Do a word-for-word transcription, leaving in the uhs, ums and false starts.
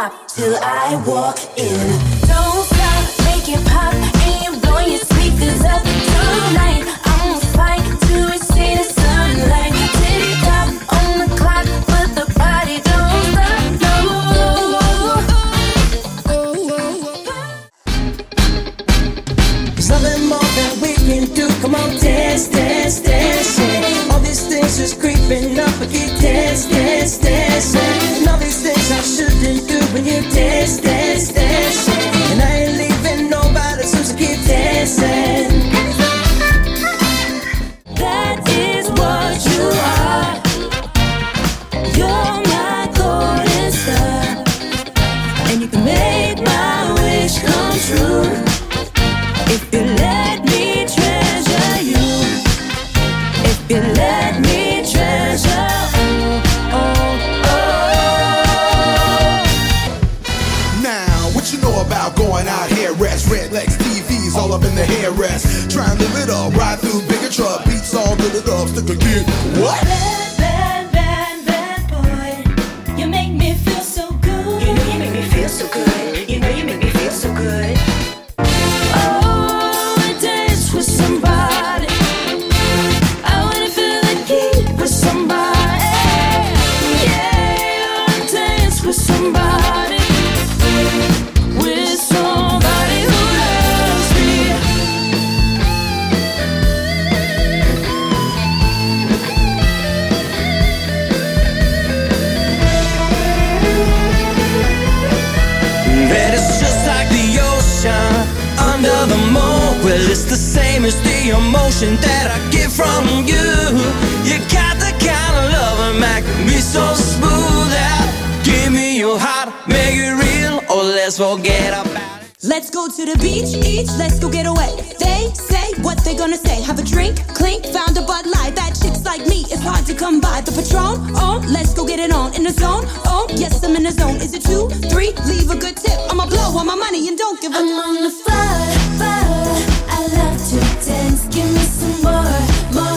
stop till I walk in. Don't stop, make it pop, and you blowing your speakers up tonight. I'm gonna fight till we see the sunlight. Titty top on the clock, but the body don't stop. No. There's nothing more that we can do. Come on, dance, dance, dance. Yeah. All these things just creeping up, but keep dance, dance, dance. Yeah. And all these things I shouldn't do when you dance, dance, dance. Yeah. And I ain't leaving nobody, so just keep dancing. That is what you are. You're my golden star, and you can make my wish come true if you let me treasure you. If you let me treasure. Oh, oh, oh. Now, what you know about going out here, rest, red legs, T Vs all up in the hair rest. Try and live it up, ride through bigger truck, beats all good enough, stick a kid. What? Bad, bad, bad, bad boy. You make me feel so good. You know you make me feel so good. You know you make me feel so good. Oh, I dance with somebody. I wanna feel the heat with somebody. Yeah, I dance with somebody. With somebody who loves me. That is just like the ocean under the moon. Well, it's the same as the emotion that I get from you. You got the kind of love that make me so smooth out. Give me your heart, make it real, or let's forget about it. Let's go to the beach, each, let's go get away. They say what they gonna say. Have a drink, clink, found a Bud Light. Bad chicks like me, it's hard to come by. The Patron, oh, let's go get it on. In the zone, oh, yes, I'm in the zone. Is it two, three, leave a good tip. I'ma blow all my money and don't give a... I'm on the fire, fire. I love to dance. Give me some more, more.